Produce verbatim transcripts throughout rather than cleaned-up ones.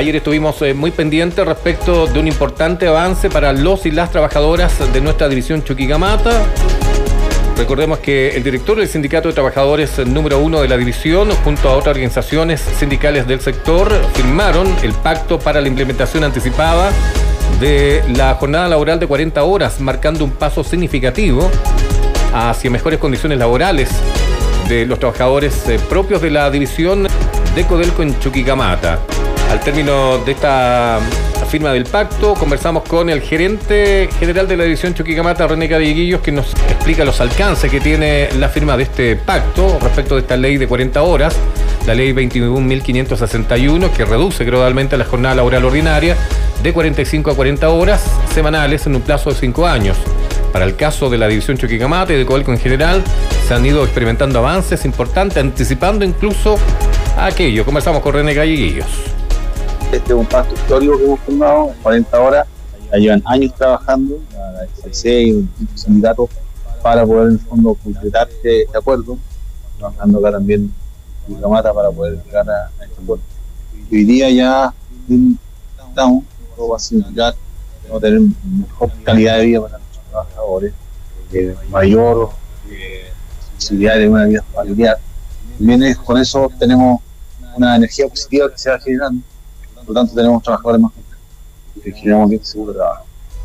Ayer estuvimos eh, muy pendientes respecto de un importante avance para los y las trabajadoras de nuestra división Chuquicamata. Recordemos que el director del Sindicato de Trabajadores número uno de la división, junto a otras organizaciones sindicales del sector, firmaron el pacto para la implementación anticipada de la jornada laboral de cuarenta horas, marcando un paso significativo hacia mejores condiciones laborales de los trabajadores eh, propios de la división de Codelco en Chuquicamata. Al término de esta firma del pacto, conversamos con el gerente general de la división Chuquicamata, René Galleguillos, que nos explica los alcances que tiene la firma de este pacto respecto de esta ley de cuarenta horas, la ley veintiún mil quinientos sesenta y uno, que reduce gradualmente la jornada laboral ordinaria de cuarenta y cinco a cuarenta horas semanales en un plazo de cinco años. Para el caso de la división Chuquicamata y de Codelco en general, se han ido experimentando avances importantes, anticipando incluso a aquello. Conversamos con René Galleguillos. Este es un pacto histórico que hemos firmado, cuarenta horas, ya llevan años trabajando, la F C C y los sindicatos, para poder en el fondo concretar este, este acuerdo, trabajando acá también en Chuquicamata para poder llegar a, a este acuerdo. Hoy día ya estamos, todo va a significar que vamos a tener mejor calidad de vida para nuestros trabajadores, eh, mayor eh, posibilidad de una vida familiar. También es, con eso tenemos una energía positiva que se va generando. Por lo tanto, tenemos trabajadores más que generamos bien seguro de trabajo.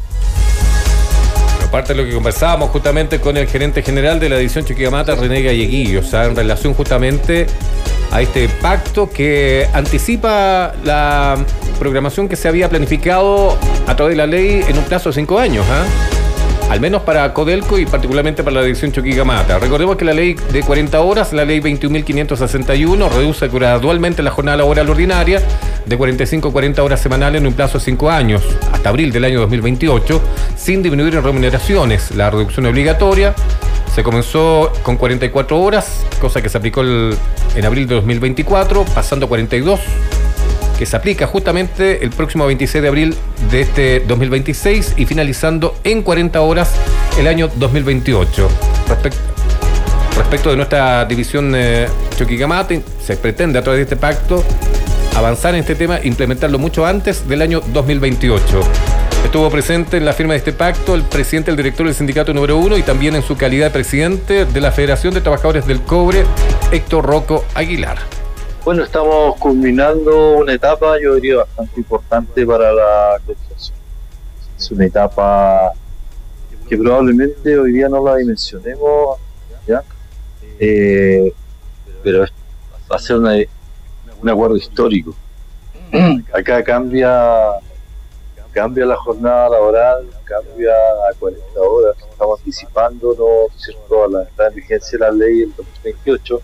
Aparte de lo que conversábamos justamente con el gerente general de la división Chuquicamata, René Galleguillos, o sea, en relación justamente a este pacto que anticipa la programación que se había planificado a través de la ley en un plazo de cinco años, ¿eh? Al menos para Codelco y particularmente para la división Chuquicamata. Recordemos que la ley de cuarenta horas, la ley veintiún mil quinientos sesenta y uno, reduce gradualmente la jornada laboral ordinaria de cuarenta y cinco a cuarenta horas semanales en un plazo de cinco años, hasta abril del año dos mil veintiocho, sin disminuir en remuneraciones. La reducción obligatoria se comenzó con cuarenta y cuatro horas, cosa que se aplicó el, en abril de dos mil veinticuatro, pasando a cuarenta y dos, que se aplica justamente el próximo veintiséis de abril de este dos mil veintiséis y finalizando en cuarenta horas el año dos mil veintiocho. Respecto, respecto de nuestra división eh, Chuquicamata, se pretende a través de este pacto avanzar en este tema, implementarlo mucho antes del año dos mil veintiocho. Estuvo presente en la firma de este pacto el presidente, el director del sindicato número uno y también en su calidad de presidente de la Federación de Trabajadores del Cobre, Héctor Rocco Aguilar. Bueno, estamos culminando una etapa, yo diría, bastante importante para la organización. Es una etapa que probablemente hoy día no la dimensionemos, ¿ya? Eh, pero va a ser una, un acuerdo histórico. Acá cambia, cambia la jornada laboral, cambia a cuarenta horas, estamos anticipándonos, ¿cierto?, a la entrada en vigencia de la ley del dos mil veintiocho.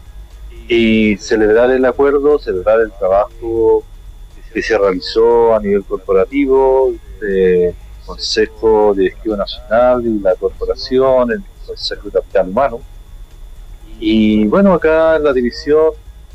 Y celebrar el acuerdo, celebrar el trabajo que se realizó a nivel corporativo, el Consejo Directivo Nacional y la corporación, el Consejo de Capital Humano. Y bueno, acá en la división,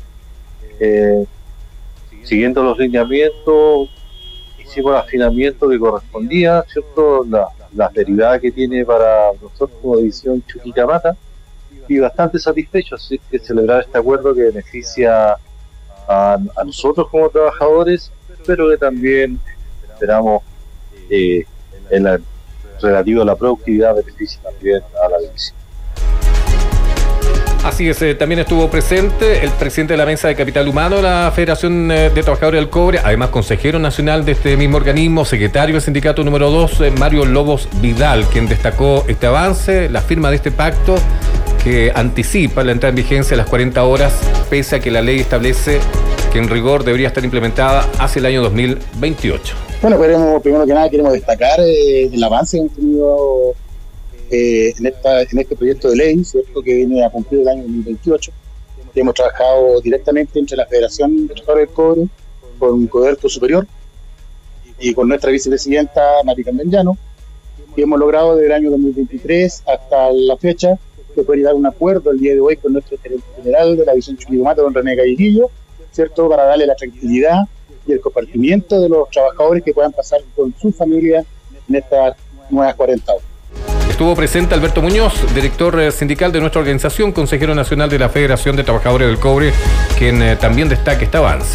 eh, siguiendo los lineamientos, hicimos el afinamiento que correspondía, ¿cierto?, la, las derivadas que tiene para nosotros como división Chuquicamata. Y bastante satisfechos, así que celebrar este acuerdo que beneficia a, a nosotros como trabajadores, pero que también esperamos eh, en la, relativo a la productividad beneficia también a la división. Así es, eh, también estuvo presente el presidente de la Mesa de Capital Humano de la Federación eh, de Trabajadores del Cobre, además consejero nacional de este mismo organismo, secretario del sindicato número dos, eh, Mario Lobos Vidal, quien destacó este avance, la firma de este pacto que anticipa la entrada en vigencia de las cuarenta horas, pese a que la ley establece que en rigor debería estar implementada hacia el año dos mil veintiocho. Bueno, queremos, primero que nada queremos destacar eh, el avance que hemos tenido eh, en, esta, en este proyecto de ley, ¿cierto?, que viene a cumplir el año dos mil veintiocho. Hemos trabajado directamente entre la Federación de Trabajadores del Cobre, con Codelco Superior y con nuestra vicepresidenta Mari Carmen Llano, y hemos logrado desde el año dos mil veintitrés hasta la fecha que puede llegar a un acuerdo el día de hoy con nuestro gerente general de la división Chuquicamata, don René Galleguillos, ¿cierto?, para darle la tranquilidad y el compartimiento de los trabajadores que puedan pasar con su familia en estas nuevas cuarenta horas. Estuvo presente Alberto Muñoz, director sindical de nuestra organización, consejero nacional de la Federación de Trabajadores del Cobre, quien eh, también destaca este avance.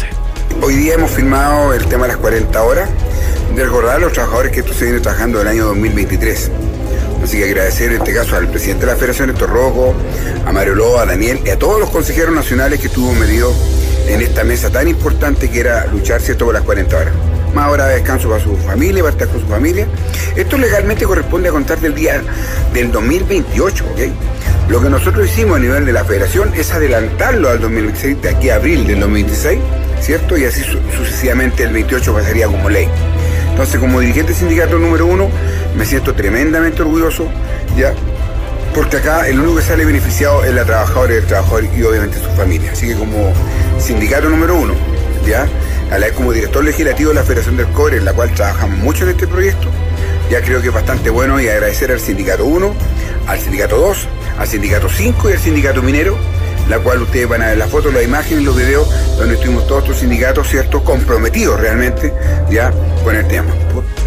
Hoy día hemos firmado el tema de las cuarenta horas, de recordar a los trabajadores que esto se viene trabajando del año dos mil veintitrés. Así que agradecer en este caso al presidente de la Federación, Héctor Rocco, a Mario Loa, a Daniel y a todos los consejeros nacionales que estuvo metidos en esta mesa tan importante que era luchar, ¿cierto?, por las cuarenta horas. Más horas de descanso para su familia, para estar con su familia. Esto legalmente corresponde a contar del día del dos mil veintiocho, ¿ok? Lo que nosotros hicimos a nivel de la Federación es adelantarlo al dos mil veintiséis, de aquí a abril del dos mil veintiséis, ¿cierto? Y así su sucesivamente el veintiocho pasaría como ley. Entonces, como dirigente sindicato número uno, me siento tremendamente orgulloso, ¿ya? Porque acá el único que sale beneficiado es la trabajadora y el trabajador y obviamente su familia. Así que como sindicato número uno, ¿ya? A la vez como director legislativo de la Federación del Cobre, en la cual trabajamos mucho en este proyecto, ya creo que es bastante bueno, y agradecer al sindicato uno, al sindicato dos, al sindicato cinco y al sindicato minero, la cual ustedes van a ver las fotos, las imágenes, los videos, donde estuvimos todos estos sindicatos, ¿cierto?, comprometidos realmente ya con el tema.